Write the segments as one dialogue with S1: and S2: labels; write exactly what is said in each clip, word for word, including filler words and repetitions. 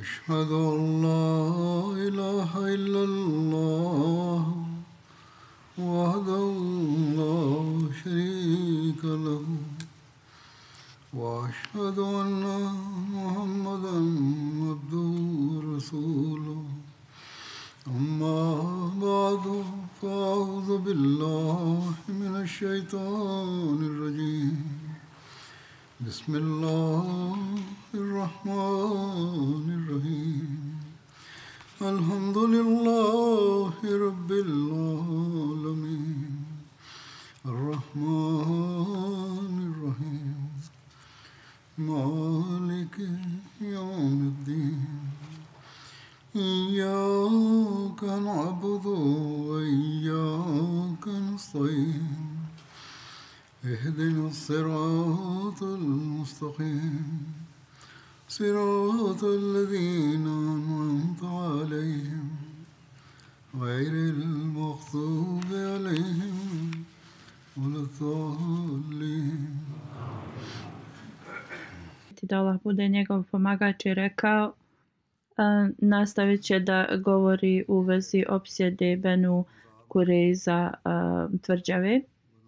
S1: أشهد أن لا إله إلا الله وحده لا شريك له وأشهد أن محمدا عبده ورسوله أما بعد فأعوذ بالله من الشيطان الرجيم بسم الله الرحمن الرحيم الحمد لله رب العالمين الرحمن الرحيم مالك يوم الدين إياك نعبد وإياك نستعين اهدنا الصراط المستقيم صراط الذين أنعمت عليهم غير المغضوب عليهم ولا الضالين.
S2: Da Allah bude njegov pomagač je rekao, a, nastavit će da govori u vezi opsjede Benu Kurejza tvrđave.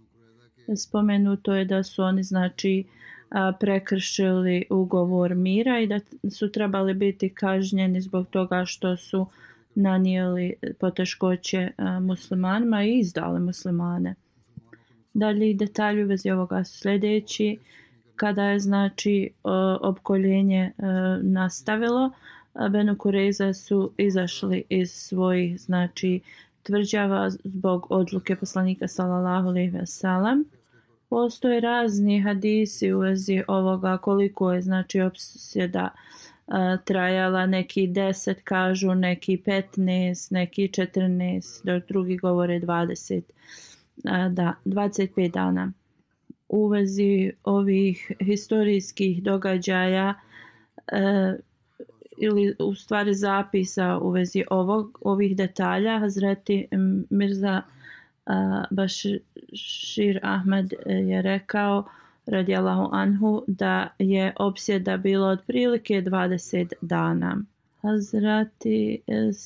S2: Spomenuto je da su oni znači a, prekršili ugovor mira i da su trebali biti kažnjeni zbog toga što su nanijeli poteškoće a, muslimanima i izdali muslimane. Dalje detalji u vezi ovoga su sljedeći. Kada je znači opkoljenje nastavilo, Benu Kurejza su izašli iz svojih znači tvrđava zbog odluke poslanika sallallahu alejhi ve sellem. Postoje razni hadisi u vezi ovoga koliko je znači opsjeda trajala, neki deset kažu, neki petnaest, neki četrnaest, dok drugi govore dvadeset, da, dvadeset pet dana. U vezi ovih historijskih događaja e, ili u stvari zapisa u vezi ovog, ovih detalja, Hazreti Mirza a, Bashir Ahmed je rekao radijallahu anhu da je opsjeda bila otprilike dvadeset dana. Hazreti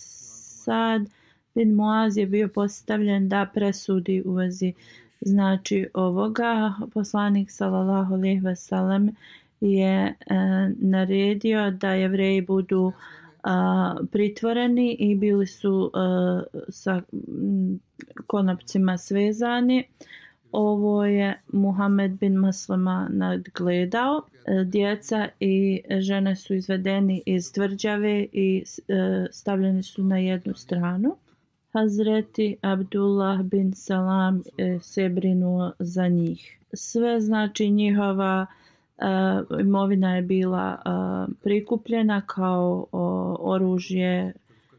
S2: Sad bin Muaz je bio postavljen da presudi u vezi znači ovoga. Poslanik sallallahu alejhi ve sellem je e, naredio da Jevreji budu a, pritvoreni i bili su a, sa m, konopcima svezani. Ovo je Muhammed bin Maslama nadgledao. E, djeca i žene su izvedeni iz tvrđave i e, stavljeni su na jednu stranu. Hazreti Abdullah bin Salam e, se brinuo za njih. Sve znači njihova e, imovina je bila e, prikupljena kao o, oružje, e,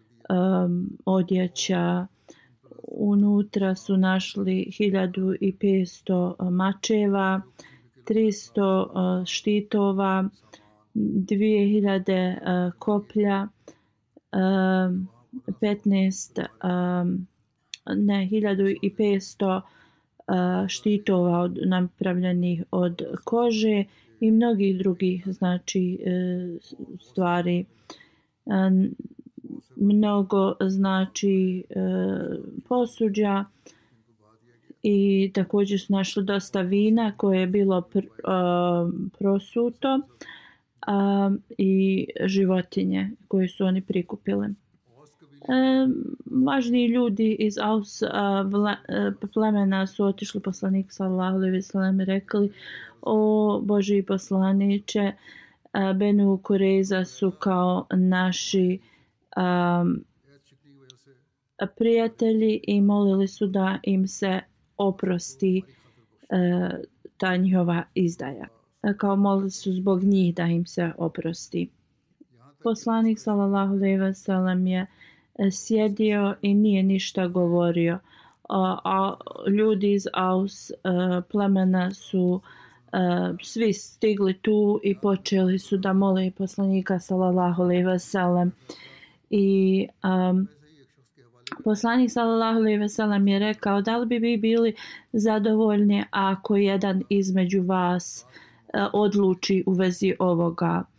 S2: odjeća. Unutra su našli hiljadu petsto mačeva, tristo e, štitova, dvije hiljade e, koplja, e, petnaest um, ne hiljadu petsto uh, štitova od, napravljenih od kože i mnogih drugih znači uh, stvari. Um, mnogo znači uh, posuđa i također su našli dosta vina koje je bilo pr, uh, prosuto uh, i životinje koje su oni prikupili. E, važni ljudi iz Aus vla, e, plemena su otišli poslaniku sallallahu alejhi ve sellem i rekli: o Božji poslaniče, e, Benu Kurejza su kao naši um, prijatelji i molili su da im se oprosti e, ta njihova izdaja. E, kao molili su zbog njih da im se oprosti. Poslanik sallallahu alejhi ve sellem je sjedio i nije ništa govorio. A, a ljudi iz Aus a, plemena su a, svi stigli tu i počeli su da mole poslanika sallallahu alejhi ve sellem. I um, poslanik sallallahu alejhi ve sellem je rekao: da li bi vi bili zadovoljni ako jedan između vas a, odluči u vezi ovoga?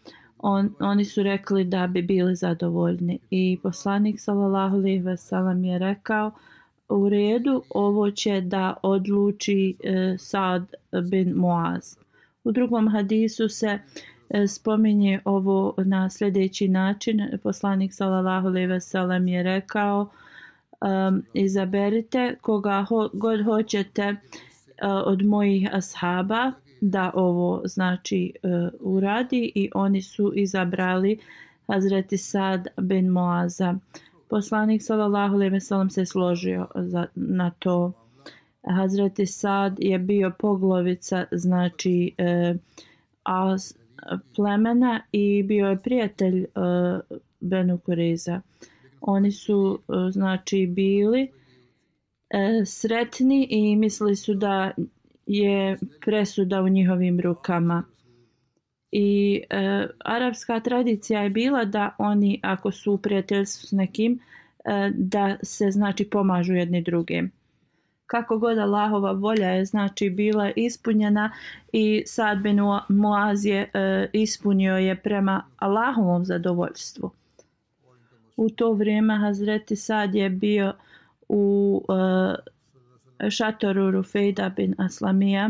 S2: On, oni su rekli da bi bili zadovoljni. I poslanik sallallahu alejhi ve sellem je rekao u redu, ovo će da odluči e, Sad bin Muaz. U drugom hadisu se e, spominje ovo na sljedeći način. Poslanik sallallahu alejhi ve sellem je rekao um, izaberite koga ho, god hoćete uh, od mojih ashaba da ovo znači uh, uradi i oni su izabrali Hazreti Sad bin Muaza. Poslanik sallallahu alejhi ve sellem se složio za, na to. Hazreti Sad je bio poglavica znači uh, as plemena i bio je prijatelj uh, Benu Kureza. Oni su uh, znači bili uh, sretni i mislili su da je presuda u njihovim rukama. I uh, arapska tradicija je bila da oni ako su u prijateljstvu s nekim uh, da se znači pomažu jedni drugim. Kako god Allahova volja je znači bila ispunjena i Sad bin Muaz je uh, ispunio je prema Allahovom zadovoljstvu. U to vrijeme Hazreti Sad je bio u uh, šatoru Rufejda bin Aslamija.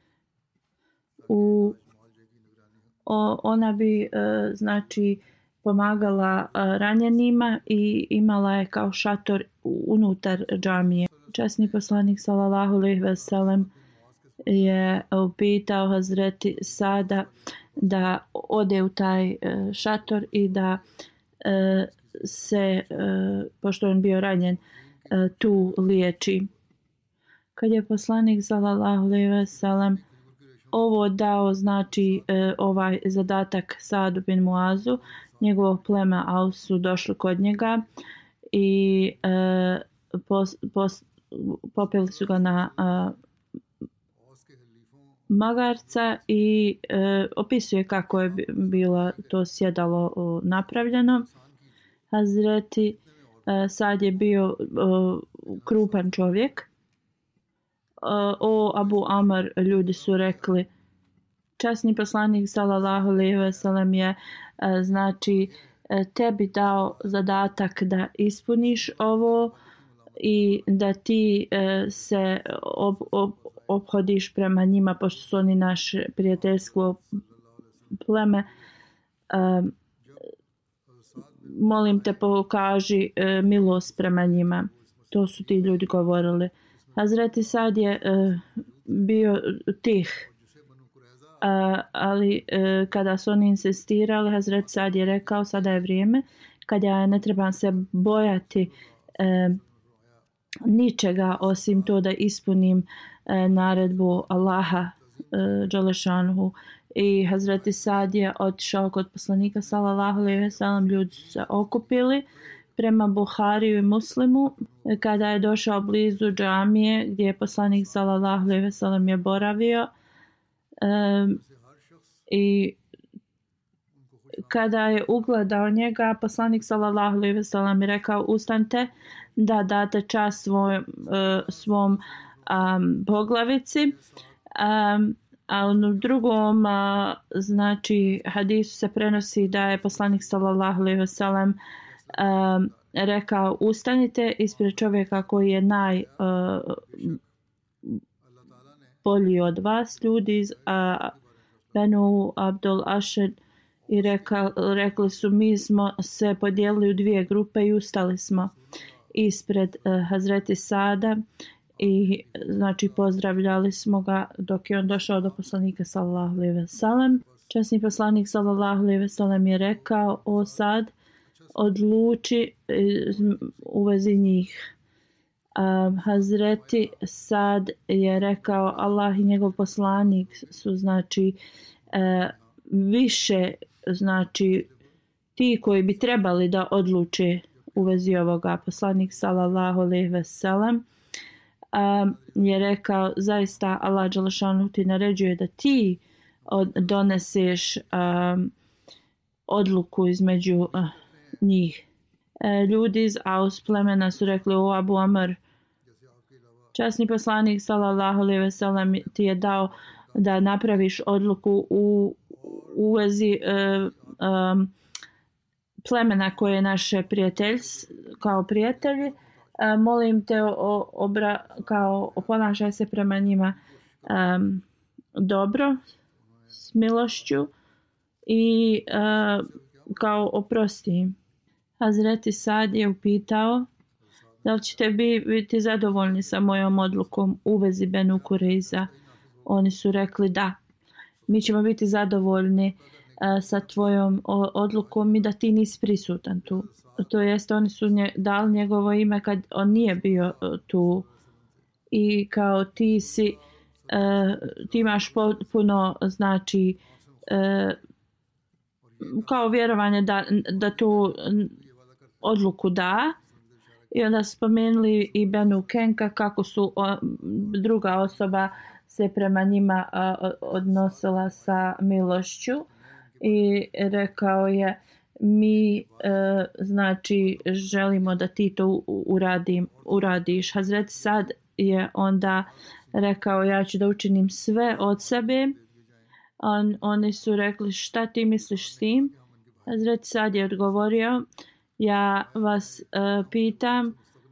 S2: U, o, ona bi uh, znači pomagala uh, ranjenima i imala je kao šator unutar džamije. Časni poslanik sallallahu alejhi ve sellem je upitao Hazreti Sada da ode u taj uh, šator i da uh, se, uh, pošto on bio ranjen, uh, tu liječi. Kad je poslanik sallallahu alejhi ve sellem ovo dao, znači uh, ovaj zadatak Sadu bin Muazu, njegovo pleme Aus su došli kod njega i uh, pos, pos, popeli su ga na uh, magarca i uh, opisuje kako je bilo to sjedalo uh, napravljeno. Hazreti uh, Sad je bio uh, krupan čovjek. Uh, o Abu Amr, ljudi su rekli, časni poslanik sallallahu alejhi ve sellem je uh, znači uh, tebi dao zadatak da ispuniš ovo i da ti uh, se ob, ob, obhodiš prema njima, pošto su oni naše prijateljsko pleme. Uh, molim te pokaži uh, milost prema njima. To su ti ljudi govorili. Hazreti Sad je uh, bio tih, uh, ali uh, kada su oni insistirali, Hazreti Sad je rekao sada je vrijeme kada ja ne trebam se bojati uh, ničega osim to da ispunim uh, naredbu Allaha uh, Đalešanhu. I Hazreti Sad je otišao kod poslanika sallallahu alejhi ve sellem, ljudi su se okupili prema Buhariju i Muslimu. Kada je došao blizu džamije gdje je poslanik sallallahu alejhi ve sellem je boravio um, i kada je ugledao njega, poslanik sallallahu alejhi ve sellem je rekao ustanite da date čast svoj, uh, svom um, poglavici. Um, a u drugom uh, znači hadisu se prenosi da je poslanik sallallahu alejhi ve sellem um, rekao ustanite ispred čovjeka koji je naj uh, bolji od vas, ljudi iz uh, Benu Abdul Ašed, i reka, rekli su mi smo se podijelili u dvije grupe i ustali smo ispred uh, Hazreti Sada i znači pozdravljali smo ga dok je on došao do poslanika sallallahu alejhi ve sellem. Časni poslanik sallallahu alejhi ve sellem je rekao o Sad, odluči u vezi njih. Um, Hazreti Sad je rekao Allah i njegov poslanik su znači uh, više znači ti koji bi trebali da odluče u vezi ovoga. Poslanik sallallahu alejhi ve sellem um, je rekao zaista Allah dželešanu ti naređuje da ti od, doneseš um, odluku između uh, njih. E, ljudi iz Aus plemena su rekli o Abu Amr, časni poslanik sallallahu alejhi ve sellem ti je dao da napraviš odluku u, u vezi e, um, plemena koje je naše prijatelj, kao prijatelji, uh, molim te o, obra, kao ponašaj se prema njima um, dobro, s milošću i uh, kao oprosti im. Hazreti Sad je upitao da li ćete biti zadovoljni sa mojom odlukom u vezi Benu Kureiza. Oni su rekli da. Mi ćemo biti zadovoljni uh, sa tvojom odlukom i da ti nisi prisutan tu. To jest oni su nje, dali njegovo ime kad on nije bio uh, tu. I kao ti si uh, ti imaš potpuno znači uh, kao vjerovanje da, da tu odluku da. I onda spomenuli i Benu Kenka kako su o, druga osoba se prema njima a, odnosila sa milošću i rekao je mi e, znači želimo da ti to uradim, uradiš. Hazret Sad je onda rekao ja ću da učinim sve od sebe. On, oni su rekli šta ti misliš s tim? Hazret Sad je odgovorio ja vas uh, pitam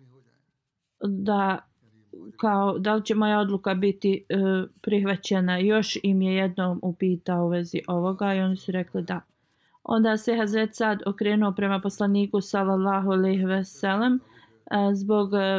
S2: da kao da li će moja odluka biti uh, prihvaćena. Još im je jednom upitao u vezi ovoga i oni su rekli da. Onda se Hazret Sad okrenuo prema poslaniku sallallahu alejhi ve sellem uh, zbog uh,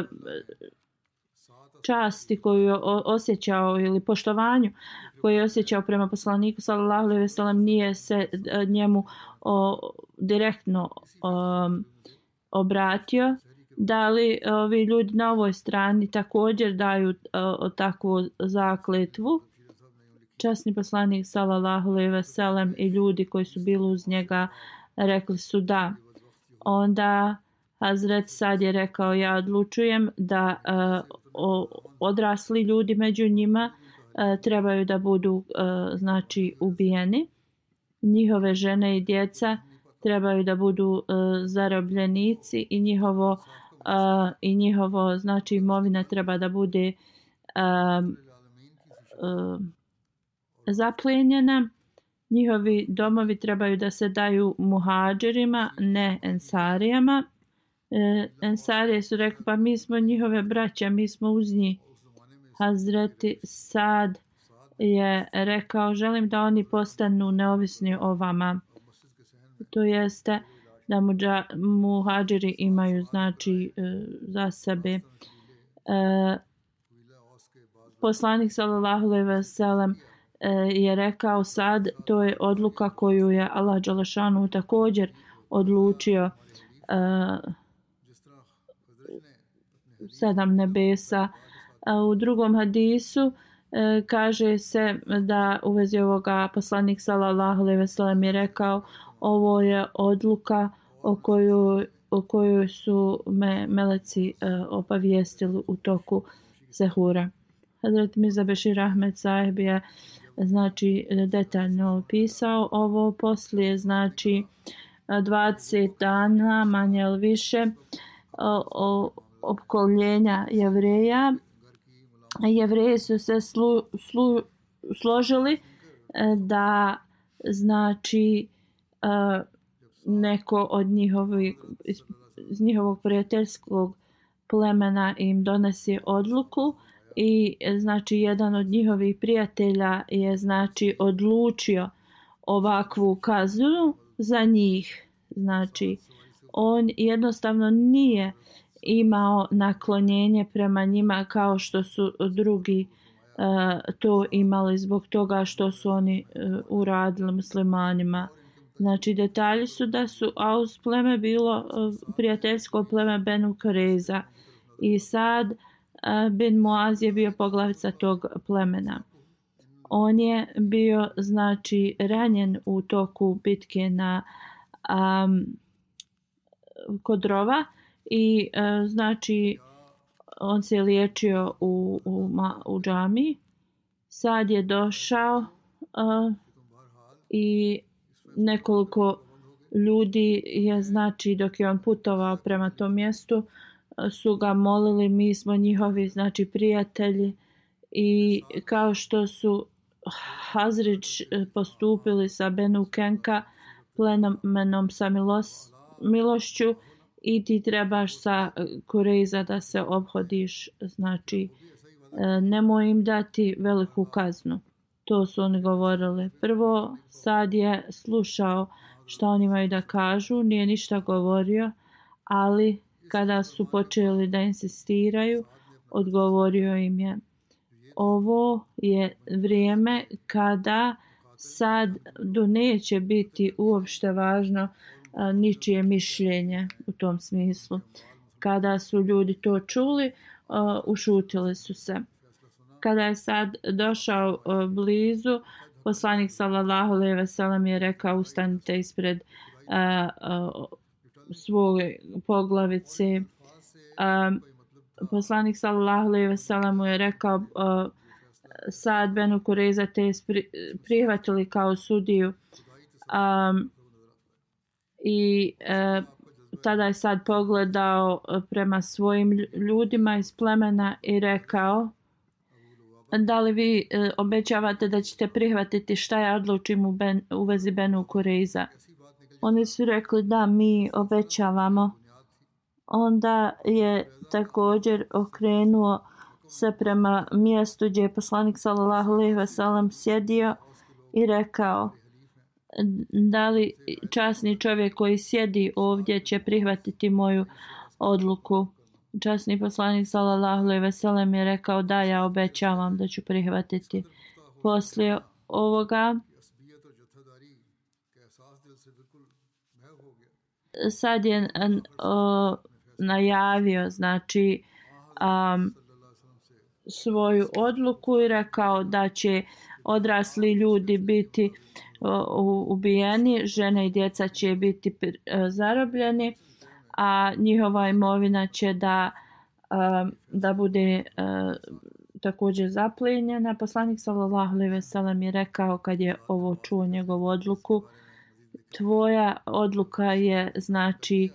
S2: časti koju je osjećao ili poštovanju koje je osjećao prema poslaniku sallallahu alejhi ve sellem nije se uh, njemu o, direktno um, obratio. Da li ovi ljudi na ovoj strani također daju uh, takvu zakletvu? Časni poslanik sallallahu alejhi ve sellem i ljudi koji su bili uz njega rekli su da. Onda Hazret Sad je rekao ja odlučujem da uh, o, odrasli ljudi među njima uh, trebaju da budu uh, znači ubijeni. Njihove žene i djeca trebaju da budu uh, zarobljenici i njihovo uh, i njihovo znači imovina treba da bude uh, uh, zaplijenjena. Njihovi domovi trebaju da se daju muhadžirima, ne ensarijama. Uh, ensarije su rekli pa mi smo njihove braća, mi smo uz njih. Hazreti Sad je rekao želim da oni postanu neovisni o vama. To jeste da muđa, muhađiri imaju znači e, za sebe. E, poslanik sallallahu alejhi ve sellem e, je rekao sad to je odluka koju je Allah dželešanu također odlučio e, sedam nebesa. A u drugom hadisu e, kaže se da u vezi ovoga poslanik sallallahu alejhi ve sellem je rekao ovo je odluka o kojoj, o kojoj su me meleci e, obavijestili u toku sehura. Hazret Mirza Bešir Ahmed Sahib je znači detaljno opisao ovo poslije znači dvadeset dana manje ili više o, o opkoljenja Jevreja. Jevreji su se slu, slu, složili da znači uh, neko od njihovih, iz njihovog prijateljskog plemena im donesi odluku i znači jedan od njihovih prijatelja je znači odlučio ovakvu kaznu za njih. Znači on jednostavno nije imao naklonjenje prema njima kao što su drugi uh, to imali zbog toga što su oni uh, uradili muslimanima. Znači detalji su da su Aus pleme bilo uh, prijateljsko pleme Benu Kureiza i Sad uh, bin Muaz je bio poglavica tog plemena. On je bio znači ranjen u toku bitke na um, kod rova i uh, znači on se liječio u, u, u džami. Sad je došao uh, i nekoliko ljudi je znači dok je on putovao prema tom mjestu uh, su ga molili mi smo njihovi znači prijatelji i kao što su Hazrić postupili sa Benu Kenka plemenom sa milos, milošću i ti trebaš sa Kureiza da se obhodiš, znači nemoj im dati veliku kaznu. To su oni govorili. Prvo Sad je slušao što oni imaju da kažu, nije ništa govorio, ali kada su počeli da insistiraju, odgovorio im je: ovo je vrijeme kada sad do neće biti uopšte važno a, ničije mišljenje u tom smislu. Kada su ljudi to čuli, a, ušutili su se. Kada je Sad došao a, blizu, poslanik sallallahu alejhi ve sellem je rekao: ustanite ispred a, a, svoje poglavice. A, poslanik sallallahu alejhi ve sellem mu je rekao: a, Sad Benu Kureiza te prihvatili kao sudiju. Um, I uh, tada je Sad pogledao prema svojim ljudima iz plemena i rekao: da li vi uh, obećavate da ćete prihvatiti šta ja odlučim u, ben, u vezi Benu Kureiza? Oni su rekli: da, mi obećavamo. Onda je također okrenuo se prema mjestu gdje je poslanik sallallahu alejhi ve sellem sjedio i rekao: da li časni čovjek koji sjedi ovdje će prihvatiti moju odluku? Časni poslanik sallallahu alejhi ve sellem je rekao: da, ja obećavam da ću prihvatiti. Poslije ovoga Sad je o, najavio znači um, svoju odluku i rekao da će odrasli ljudi biti ubijeni, žene i djeca će biti zarobljeni, a njihova imovina će da, da bude također zaplijenjena. Poslanik sallallahu alejhi ve sellem je rekao kad je ovo čuo njegovu odluku: tvoja odluka je znači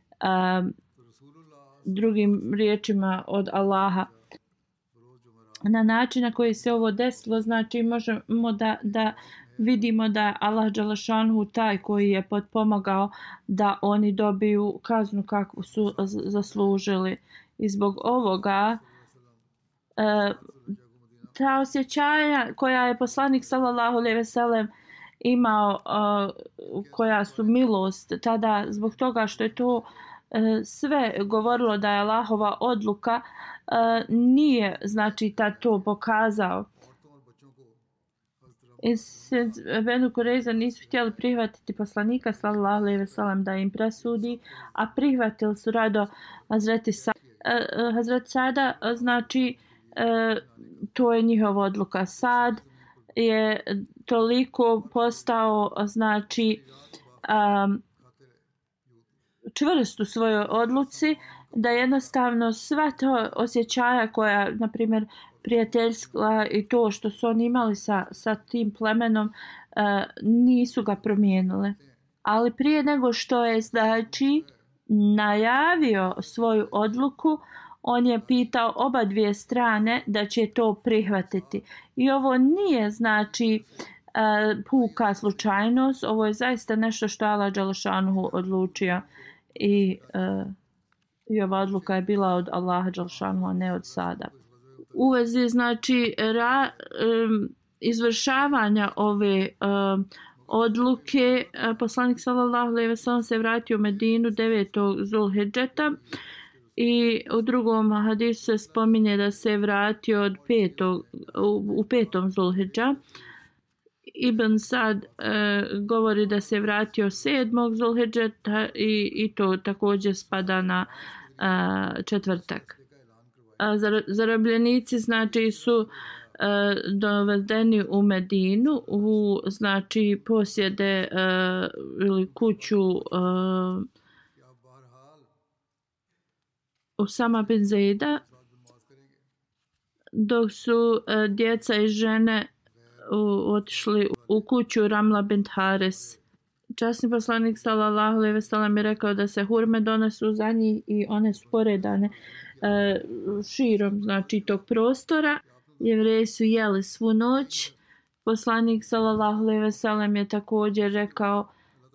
S2: drugim riječima od Allaha. Na način na koji se ovo desilo, znači možemo da, da vidimo da Allah dželešanhu taj koji je potpomagao da oni dobiju kaznu kakvu su zaslužili. I zbog ovoga e, ta osjećanja koja je poslanik sallallahu alejhi ve sellem imao, e, koja su milost tada, zbog toga što je to e, sve govorilo da je Allahova odluka, e, nije znači ta to pokazao. Benu Kureiza nisu htjeli prihvatiti poslanika sallallahu alejhi ve sellem da im presudi, a prihvatili su rado Hazreti Sad. Hazreti Sada, znači to je njihova odluka. Sad je toliko postao znači um, čvrst u svojoj odluci da jednostavno sva to osjećaja koja, na primjer, prijateljska i to što su oni imali sa, sa tim plemenom, uh, nisu ga promijenile. Ali prije nego što je znači najavio svoju odluku, on je pitao oba dvije strane da će to prihvatiti. I ovo nije znači uh, puka slučajnost, ovo je zaista nešto što Allah dželešanuhu odlučio i, uh, i ova odluka je bila od Allaha dželešanuhu, a ne od Sada. U vezi znači ra, um, izvršavanja ove um, odluke, poslanik sallallahu alejhi ve sellem se vratio u Medinu devetog Zulhidžeta i u drugom hadisu se spominje da se vratio od petog, u, u petom Zulhidža. Ibn Sad e, govori da se vratio sedmog Zulhidžeta i, i to također spada na e, četvrtak. Zarobljenici znači su e, dovedeni u Medinu u znači posjede e, ili kuću e, Usama bin Zejda, dok su e, djeca i žene u, otišli u kuću Ramla bint Haris. Časni poslanik sallallahu alejhi ve sellem je rekao da se hurme donesu za njih i one su poredane e, širom znači tog prostora. Jevreji su jeli svu noć. Poslanik sallallahu alejhi ve sellem je također rekao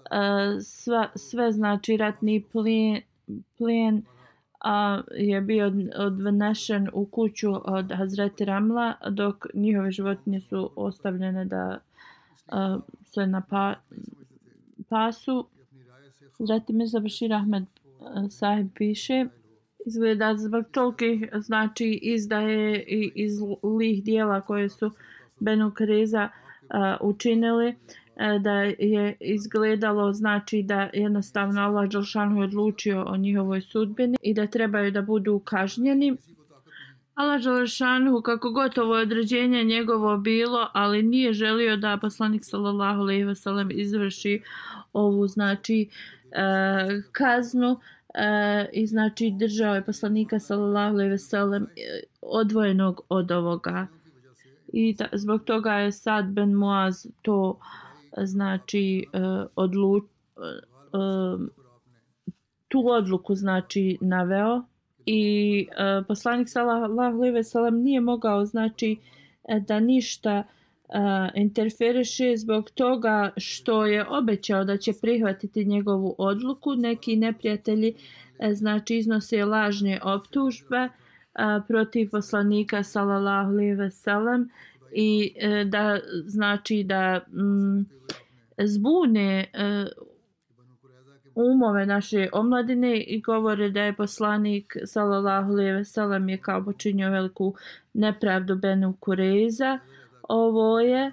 S2: sva, sve znači ratni plijen, plijen a, je bio odnešen u kuću od Hazreti Ramla, dok njihove životinje su ostavljene da a, se na pa, pasu. Hazreti Mirza Bashir Ahmed sahib piše, izgleda zbog tolikih znači izdaje i iz zlih dijela koje su Benu Kureza uh, učinili, uh, da je izgledalo znači da jednostavno Allah dželešanu je odlučio o njihovoj sudbini i da trebaju da budu kažnjeni. Allah dželešanu, kako gotovo određenje njegovo bilo, ali nije želio da poslanik sallallahu alejhi ve sellem izvrši ovu znači uh, kaznu. Uh, i znači držao je poslanika sallallahu alejhi ve sellem odvojenog od ovoga i ta, zbog toga je Sad ben Muaz to znači uh, odlu, uh, uh, tu odluku znači naveo i uh, poslanik sallallahu alejhi ve sellem nije mogao znači da ništa uh, interferiše zbog toga što je obećao da će prihvatiti njegovu odluku. Neki neprijatelji uh, znači iznose lažne optužbe uh, protiv poslanika sallallahu alejhi ve sellem i uh, da znači da um, zbune uh, umove naše omladine i govore da je poslanik sallallahu alejhi ve sellem je kao počinio veliku nepravdu Benu Kureza. Ovo je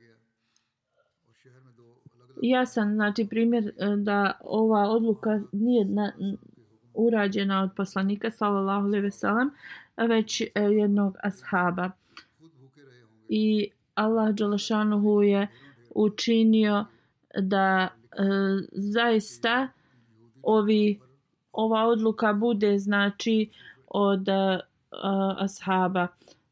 S2: jasan znači primjer da ova odluka nije na, urađena od poslanika sallallahu alejhi ve sellem, već jednog ashaba. I Allah dželešanuhu je učinio da e, zaista ovi ova odluka bude znači od uh, ashaba.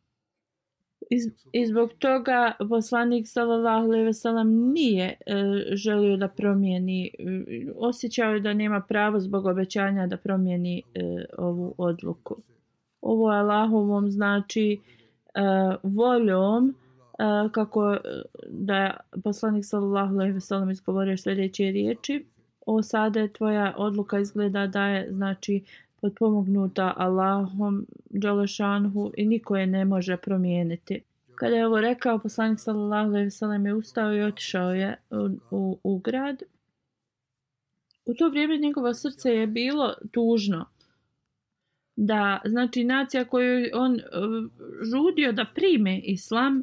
S2: I, I zbog toga poslanik sallallahu alejhi ve sellem nije uh, želio da promijeni, uh, osjećao je da nema pravo zbog obećanja da promijeni uh, ovu odluku. Ovo je Allahovom znači uh, voljom uh, kako da je poslanik sallallahu alejhi ve sellem izgovorio sljedeće riječi: O Sade, tvoja odluka izgleda da je znači potpomognuta Allahom dželešanhu i niko je ne može promijeniti. Kada je ovo rekao, poslanik sallallahu alejhi ve sellem je ustao i otišao je u, u, u grad. U to vrijeme njegovo srce je bilo tužno. Da, znači nacija koju on uh, žudio da prime islam,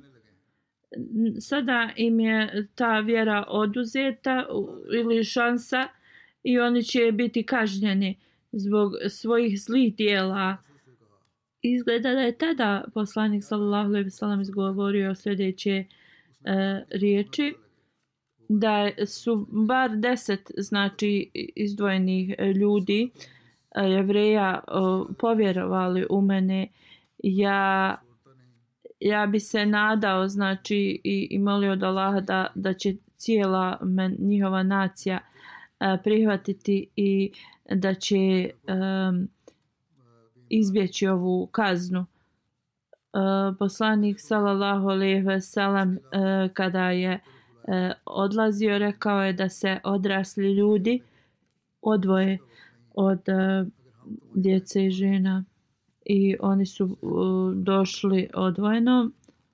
S2: sada im je ta vjera oduzeta ili šansa i oni će biti kažnjeni zbog svojih zlih dijela. Izgleda da je tada poslanik sallallahu alejhi ve sellem izgovorio sljedeće e, riječi, da su bar deset znači izdvojenih ljudi Jevreja povjerovali u mene. Ja ja bi se nadao znači i, i molio od Allaha da, da će cijela men, njihova nacija uh, prihvatiti i da će um, izbjeći ovu kaznu. Uh, poslanik sallallahu alejhi ve sellem uh, kada je uh, odlazio rekao je da se odrasli ljudi odvoje od uh, djece i žena. I oni su uh, došli odvojeno.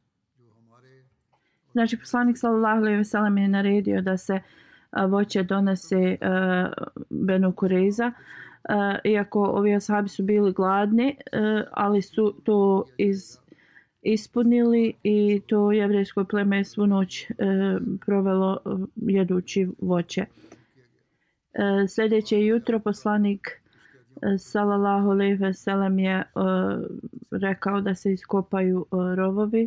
S2: Znači poslanik sallallahu alejhi ve sellem je naredio da se uh, voće donese uh, Benu Kureza, uh, iako ovi ashabi su bili gladni, uh, ali su to iz, ispunili i to jevrejsko pleme je svu noć uh, provelo uh, jedući voće. Uh, sljedeće jutro poslanik sallallahu alejhi ve sellem je uh, rekao da se iskopaju uh, rovovi.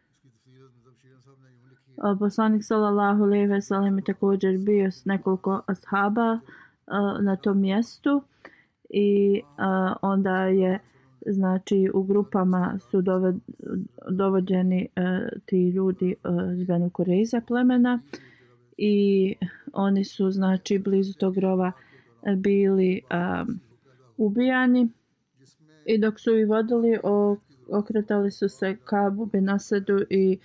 S2: Uh, poslanik sallallahu alejhi ve sellem je također bio s nekoliko ashaba uh, na tom mjestu i uh, onda je znači u grupama su doved, dovođeni uh, ti ljudi uh, iz Benu Kureza plemena i oni su znači blizu tog rova bili um, ubijani i dok su ih vodili okretali su se Kabu bin Asedu i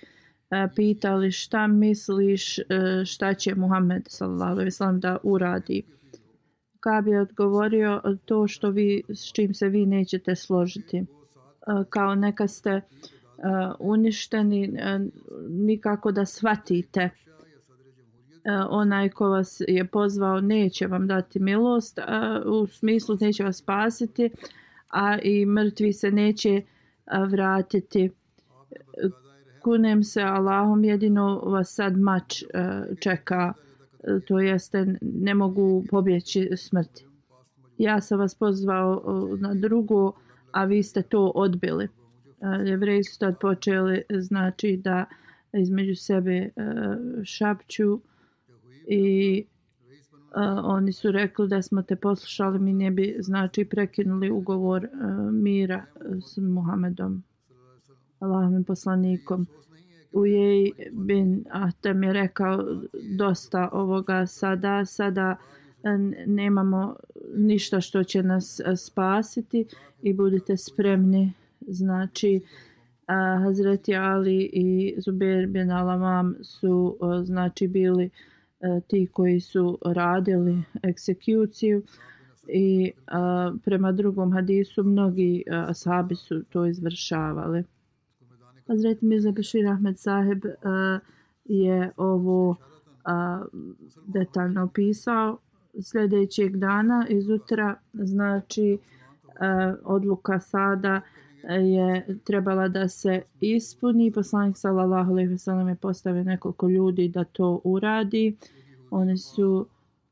S2: pitali šta misliš šta će Muhammed sallallahu alejhi ve sellem da uradi. Kab je odgovorio to što vi, s čim se vi nećete složiti. Kao neka ste uništeni, nikako da shvatite. Onaj ko vas je pozvao neće vam dati milost, u smislu neće vas spasiti, a i mrtvi se neće vratiti. Kunem se Allahom, jedino vas sad mač čeka, to jeste ne mogu pobjeći smrti. Ja sam vas pozvao na drugo, a vi ste to odbili. Jevreji su tad počeli znači da između sebe šapću i oni su rekli da smo te poslušali, mi ne bi znači prekinuli ugovor mira s Muhammedom, Allahovim poslanikom. Ujej bin Ahtem je rekao dosta ovoga sada, sada nemamo ništa što će nas spasiti i budite spremni. Znači Hazreti Ali i Zubair bin Al-Awam su znači bili ti koji su radili egzekuciju i prema drugom hadisu mnogi ashabi su to izvršavali. Hazreti Mirza Bashir Ahmed Saheb uh, je ovo uh, detaljno opisao. Sljedećeg dana izutra, znači uh, odluka sada je trebala da se ispuni. Poslanik sallallahu alejhi ve sellem je postavio nekoliko ljudi da to uradi. Oni su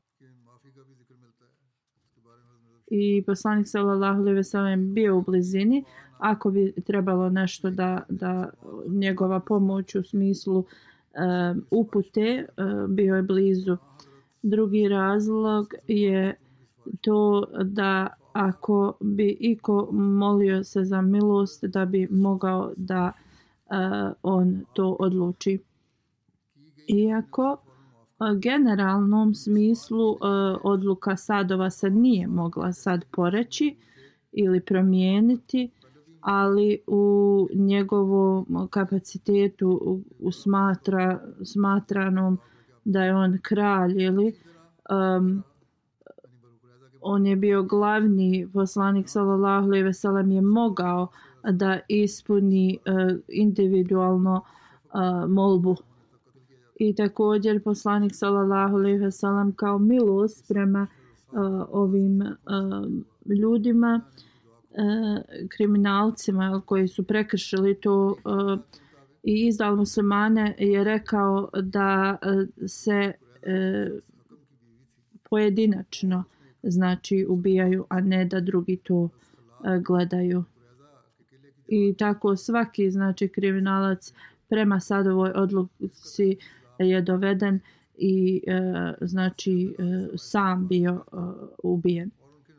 S2: i poslanik sallallahu alejhi ve sellem bio u blizini. Ako bi trebalo nešto da, da njegova pomoć u smislu um, upute, um, bio je blizu. Drugi razlog je to da ako bi iko molio se za milost, da bi mogao da uh, on to odluči. Iako u generalnom smislu uh, odluka sadova se nije mogla sad poreći ili promijeniti, ali u njegovom kapacitetu smatra, smatranom da je on kralj ili um, on je bio glavni poslanik sallallahu alejhi ve sellem je mogao da ispuni uh, individualno uh, molbu. I također poslanik sallallahu alejhi ve sellem kao milost prema uh, ovim uh, ljudima, uh, kriminalcima koji su prekršili to uh, i izdali muslimane, je rekao da uh, se uh, pojedinačno znači ubijaju, a ne da drugi to uh, gledaju. I tako svaki znači kriminalac prema sadovoj odluci je doveden i uh, znači uh, sam bio uh, ubijen.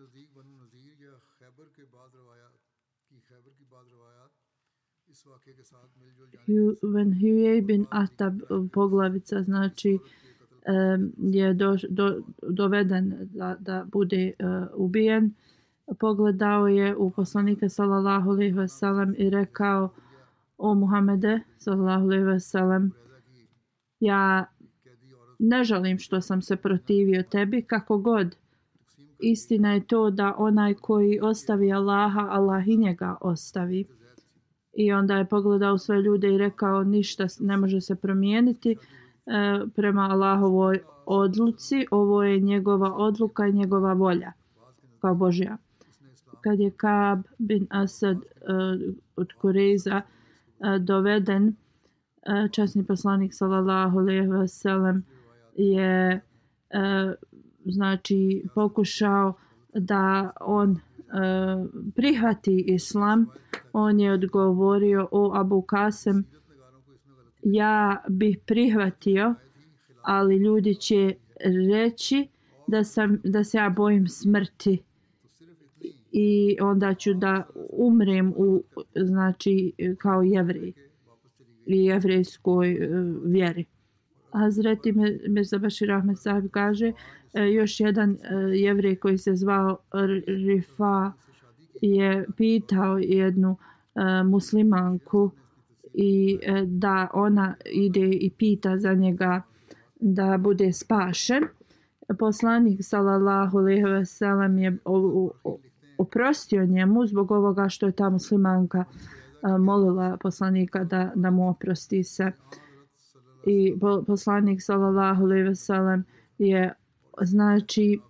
S2: When Huyej bin Ahtab poglavica znači um, je do, do, doveden da, da bude uh, ubijen, pogledao je u poslanika sallallahu alejhi ve sellem i rekao: o Muhammede sallallahu alejhi ve sellem, ja ne žalim što sam se protivio tebi, kako god. Istina je to da onaj koji ostavi Allaha, Allah i njega ostavi. I onda je pogledao sve ljude i rekao: ništa ne može se promijeniti e, prema Allahovoj odluci. Ovo je njegova odluka i njegova volja kao Božja. Kad je Kab bin Asad e, od Kurejza e, doveden, e, časni poslanik sallallahu alejhi ve sellem je e, znači pokušao da on e, prihvati islam. On je odgovorio: o Abu Kasem, ja bih prihvatio, ali ljudi će reći da, sam, da se ja bojim smrti i onda ću da umrem u, znači, kao jevrej i jevrejskoj uh, vjeri. Hazreti Mirza Bashir Ahmed Sahib kaže, uh, još jedan uh, jevrej koji se zvao Rifa je pitao jednu uh, muslimanku i da ona ide i pita za njega da bude spašen. Poslanik sallallahu alejhi ve sellem je oprostio njemu zbog ovoga što je ta muslimanka molila poslanika da, da mu oprosti se. I poslanik sallallahu alejhi ve sellem je znači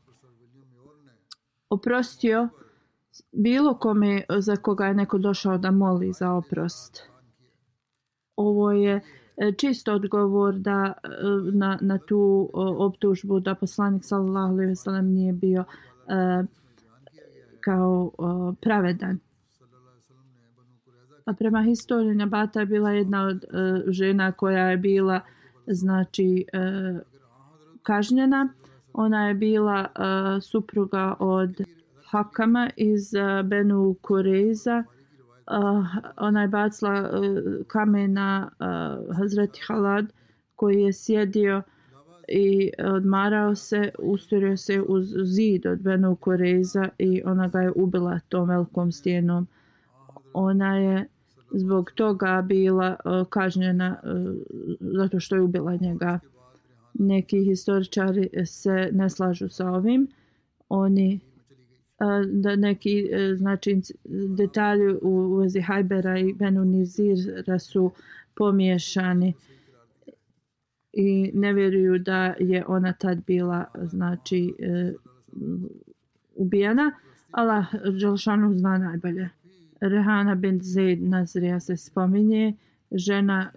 S2: oprostio bilo kome za koga je neko došao da moli za oprost. Ovo je čist odgovor da, na, na tu optužbu da poslanik sallallahu alejhi ve sellem nije bio uh, kao uh, pravedan. A prema historiji Nabata je bila jedna od uh, žena koja je bila znači uh, kažnjena. Ona je bila uh, supruga od Hakama iz uh, Benu Kureza. Uh, ona je bacila uh, kamen na uh, Hazreti Halad koji je sjedio i odmarao se, ustorio se uz zid od Benu Kureza i ona ga je ubila tom velikom stijenom. Ona je zbog toga bila uh, kažnjena uh, zato što je ubila njega. Neki historičari se ne slažu sa ovim. Oni da neki znači detalji u vezi Hajbera i Benu Nizira su pomiješani i ne vjeruju da je ona tad bila znači ubijena. Allah dželešanu zna najbolje. Rehana bint Zaid Nazrija se spominje, žena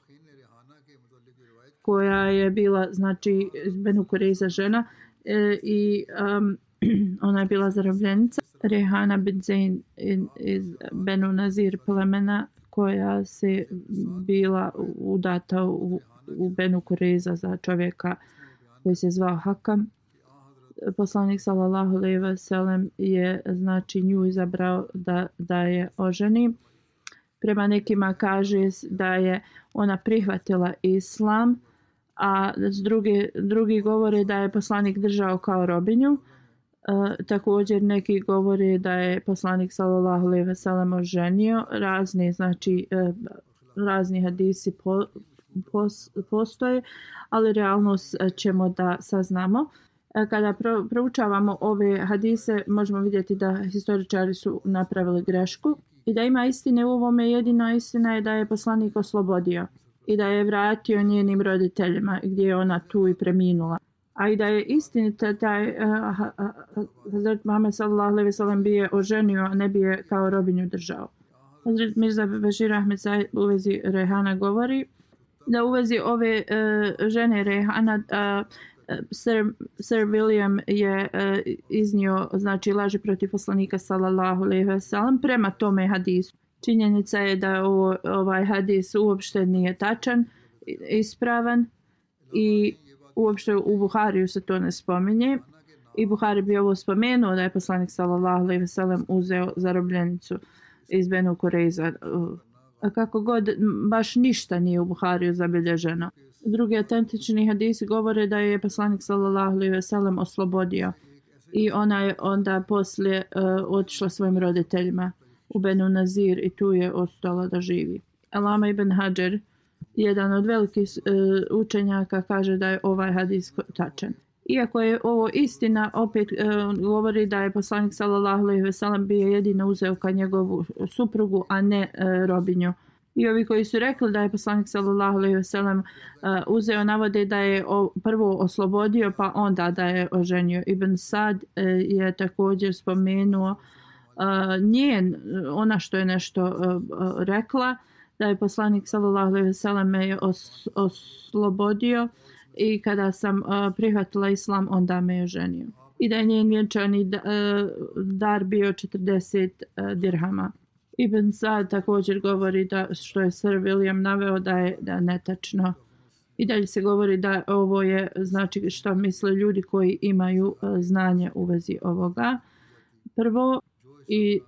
S2: koja je bila znači Benu Kureza žena e, i um, ona je bila zarobljenica. Rehana bint Zaid iz Benu Nazir plemena koja se bila udata u, u Benu Kureza za čovjeka koji se zvao Hakam. Poslanik sallallahu alejhi ve sellem je znači nju izabrao da, da je oženi. Prema nekima kaže da je ona prihvatila islam, a s druge, drugi govore da je poslanik držao kao robinju. E, također neki govore da je poslanik sallallahu alejhi ve sellem oženio. Razni, znači, e, razni hadisi po, pos, postoje, ali realnost ćemo da saznamo. E, kada pro, proučavamo ove hadise, možemo vidjeti da historičari su napravili grešku i da ima istine u ovome. Jedina istina je da je poslanik oslobodio i da je vratio njenim roditeljima gdje je ona tu i preminula. A i da je istinita da je Hazret Muhammed sallallahu alejhi ve sellem bi je oženio, a ne bi je kao robinju držao. Hazret Mirza Bešir Ahmed Said u vezi Rehana govori da u vezi ove uh, žene Rehana uh, Sir, Sir William je uh, iznio znači laži protiv poslanika sallallahu alejhi ve sellem prema tome hadisu. Činjenica je da ovo, ovaj hadis uopšte nije tačan, ispravan i uopšte u Buhariju se to ne spominje. I Buhari bi ovo spomenuo da je poslanik sallallahu alejhi ve sellem uzeo zarobljenicu iz Benu Kureza. A kako god, baš ništa nije u Buhariju zabilježeno. Drugi autentični hadisi govore da je poslanik sallallahu alejhi ve sellem oslobodio i ona je onda poslije uh, otišla svojim roditeljima u Benu Nazir i tu je ostala da živi. Alama ibn Hajar, jedan od velikih uh, učenjaka, kaže da je ovaj hadis tačan. Iako je ovo istina, opet uh, govori da je poslanik sallallahu alejhi ve sellem bio jedino uzeo kao njegovu suprugu, a ne uh, robinju. I ovi koji su rekli da je poslanik sallallahu alejhi ve sellem uh, uzeo, navode da je o, prvo oslobodio pa onda da je oženio. Ibn Sad uh, je također spomenuo uh, njen, ona što je nešto uh, uh, rekla, da je poslanik sallallahu alejhi ve sellem me os, oslobodio i kada sam uh, prihvatila islam, onda me je oženio. I da je njen vjenčani uh, dar bio četrdeset uh, dirhama. Ibn Sad također govori da što je Sir William naveo da je da netačno. I dalje se govori da ovo je znači što misle ljudi koji imaju uh, znanje u vezi ovoga. Prvo, i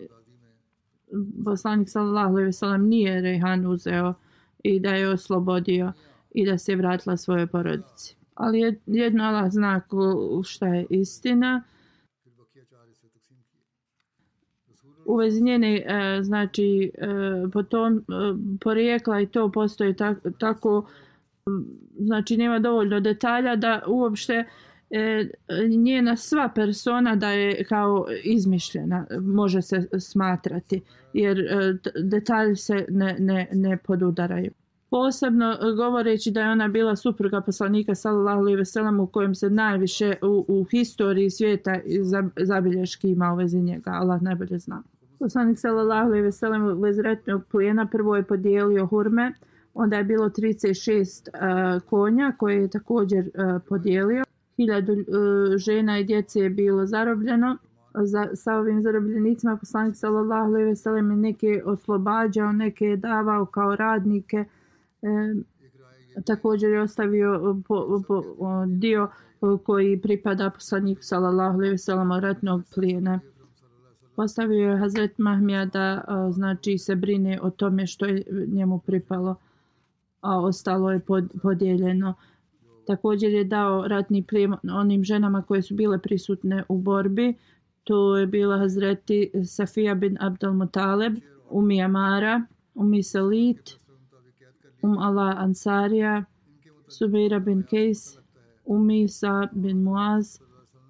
S2: poslanik sallallahu alejhi ve sellem nije Rehan uzeo i da je oslobodio i da se vratila svojoj porodici. Ali jedno Allah zna šta je istina. u vezi njene e, znači e, po tom e, porijekla i to postoji tako, tako znači nema dovoljno detalja da uopšte e, njena sva persona da je kao izmišljena može se smatrati jer e, detalji se ne, ne, ne podudaraju. Posebno govoreći da je ona bila supruga poslanika sallallahu alejhi ve sellem u kojem se najviše u, u historiji svijeta zabilješki ima u vezi njega, Allah najbolje zna. Poslanik sallallahu alejhi ve sellem u vezi ratnog plijena prvo je podijelio hurme, onda je bilo trideset šest uh, konja koje je također uh, podijelio. Hiljadu uh, žena i djece je bilo zarobljeno. Za, sa ovim zarobljenicima poslanik sallallahu alejhi ve sellem je neke oslobađao, neke je davao kao radnike. E, također je ostavio po, po, dio koji pripada poslaniku sallallahu alejhi ve sellem ratnog plijena. Postavio je Hazret Mahmija da znači se brine o tome što je njemu pripalo, a ostalo je pod, podijeljeno. Također je dao ratni plijen onim ženama koje su bile prisutne u borbi. To je bila Hazreti Safija bin Abdul Mutaleb, Umi Amara, Umi Salit, Um Allah Ansarija, Subeira bin Kejs, Umi Isa bin Muaz,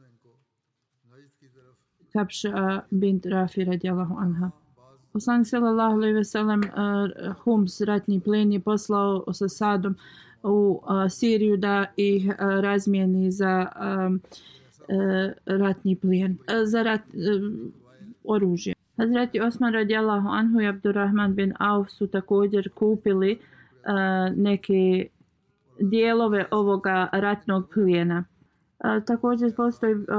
S2: Kapša bint Rafi radijallahu anha. Poslanik sallallahu alejhi ve sellem uh, Hums ratni plen je poslao sa Sadom u uh, Siriju da ih uh, razmijeni za um, uh, ratni plijen, uh, za rat, uh, oružje. Hazreti Osman radijallahu anhu i Abdurrahman bin Auf su također kupili uh, neke dijelove ovoga ratnog plijena. Uh, također postoji uh,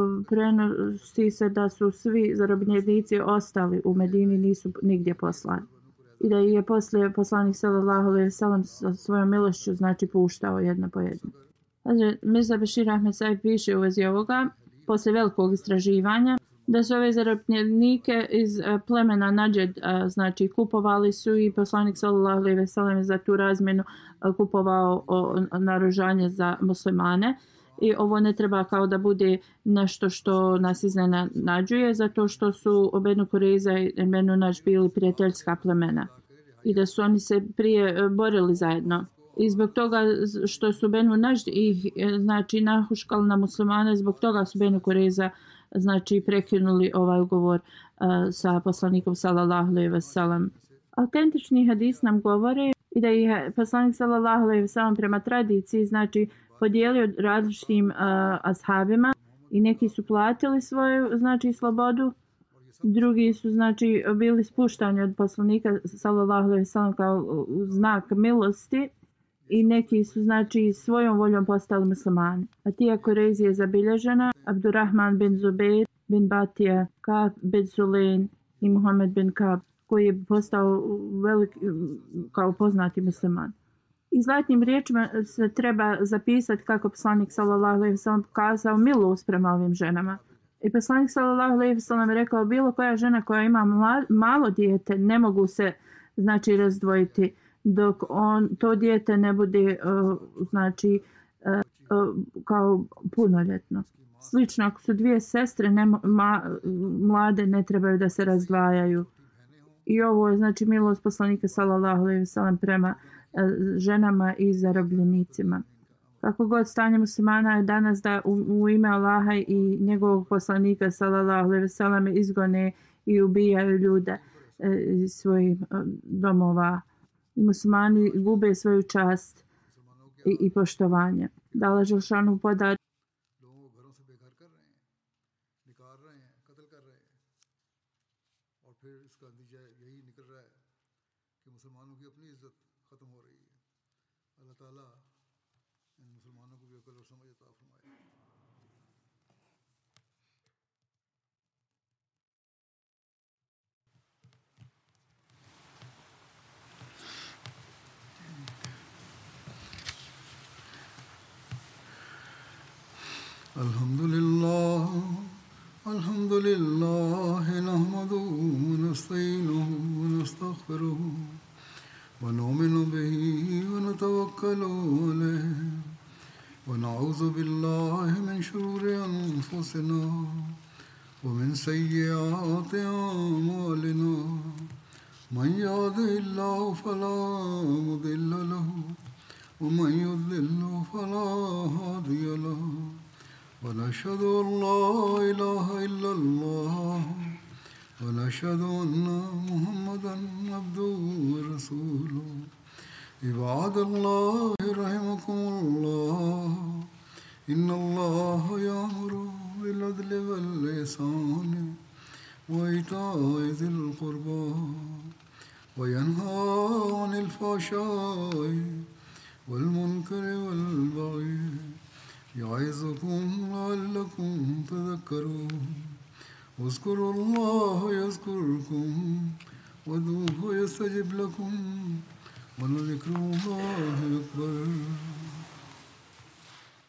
S2: prenosi se da su svi zarobljenici ostali u Medini, nisu nigdje poslani. I da je poslije poslanik sallallahu alejhi ve sellem sa svojom milošću znači puštao jedno po jedno. Hazret Mirza Bešir Ahmed Saib piše u vezi ovoga, poslije velikog istraživanja, da su ove zarobljenike iz uh, plemena Nađed uh, znači kupovali su i poslanik sallallahu alejhi ve sellem za tu razmjenu uh, kupovao o, o, naoružanje za muslimane. I ovo ne treba kao da bude nešto što nas iznenađuje, zato što su Benu Kurejza i Benu Nađd bili prijateljska plemena i da su oni se prije borili zajedno. I zbog toga što su Benu Nađd ih znači nahuškali na muslimane, zbog toga su Benu Kurejza znači prekinuli ovaj ugovor uh, sa poslanikom sallallahu alejhi ve sellem. Autentični hadis nam govore i da je poslanik sallallahu alejhi ve sellem prema tradiciji znači podijelio različitim uh, ashabima i neki su platili svoju znači slobodu, drugi su znači bili spuštani od poslanika sallallahu alejhi ve sellem kao znak milosti i neki su znači svojom voljom postali muslimani. A tija Kurejzi je zabilježena Abdurrahman bin Zubeir bin Batija, Ka'b bin Sulaim i Muhammed bin Ka'b koji je postao velik kao poznati musliman. I zlatnim riječima se treba zapisati kako poslanik sallallahu alejhi ve sellem pokazao milost prema ovim ženama. I poslanik sallallahu alejhi ve sellem rekao bilo koja žena koja ima mla, malo dijete ne mogu se znači razdvojiti dok on to dijete ne bude uh, znači uh, uh, kao punoljetno. Slično ako su dvije sestre ne, ma, mlade ne trebaju da se razdvajaju. I ovo je znači milost poslanika sallallahu alejhi ve sellem prema ženama i zarobljenicima. Kako god stanje muslimana je danas da u, u ime Allaha i njegovog poslanika sallallahu alejhi ve sellem izgone i ubijaju ljude e, iz svojih domova. I muslimani gube svoju čast i, i poštovanje. Da Allah dželešanu podari
S1: Alhamdulillah, alhamdulillah, nahmaduhu wa nasta'inuhu wa nastaghfiruhu wa nu'minu bihi wa natawakkalu alayhi wa na'udhu billahi min shururi anfusina ومن سيئات أعمالنا من يهده الله فلا مضل له ومن يضلل فلا هادي له ونشهد أن لا إله إلا الله ونشهد أن محمدا عبده ورسوله عباد الله رحمكم الله إن الله يأمر بالعدل والإحسان وإيتاء ذي القربى وينهى عن الفحشاء والمنكر والبغي يعظكم لعلكم تذكرون واذكروا الله يذكركم وادعوه يستجب لكم ولذكر الله أكبر